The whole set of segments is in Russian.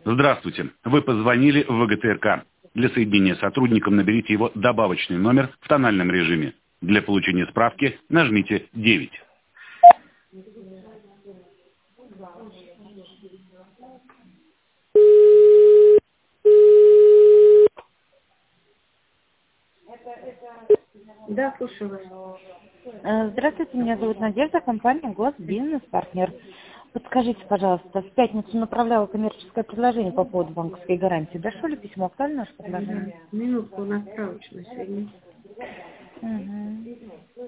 Здравствуйте. Вы позвонили в ВГТРК. Для соединения с сотрудником наберите его добавочный номер в тональном режиме. Для получения справки нажмите 9. Да, слушаю вас. Здравствуйте, меня зовут Надежда, компания Госбизнес-партнер. Подскажите, пожалуйста, в пятницу направляла коммерческое предложение по поводу банковской гарантии. Дошло ли письмо? Актуально наше предложение? Минутку, у нас справочная сегодня. Угу.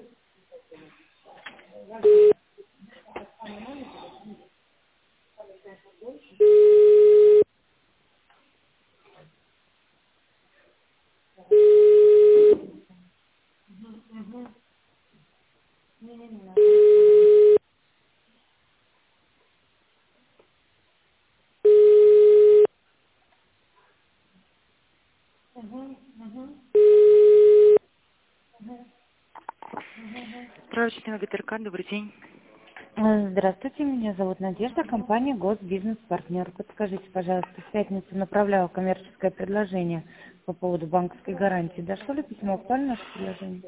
Справочная ГТРК, добрый день. Здравствуйте, меня зовут Надежда, компания Госбизнес-партнер. Подскажите, пожалуйста, в пятницу направляла коммерческое предложение по поводу банковской гарантии. Дошло ли письмо? Актуально наше предложение?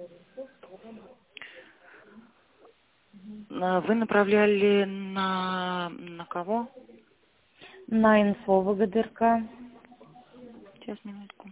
Вы направляли на кого? На инфо ВГТРК. Сейчас, минутку.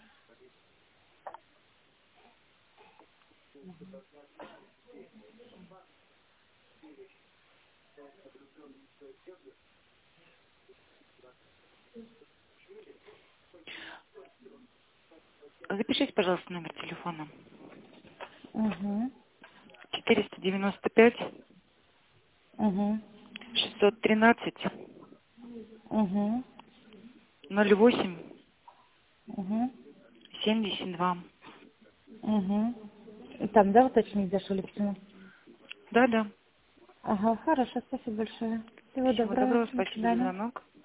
Запишите, пожалуйста, номер телефона. Угу. 495 Угу. 613 Угу. 08 Угу. 72. Угу. Там, да, уточнить, дошло ли письмо? Да. Ага, хорошо, спасибо большое. Всего Всего доброго. доброго, До спасибо за свидания. звонок.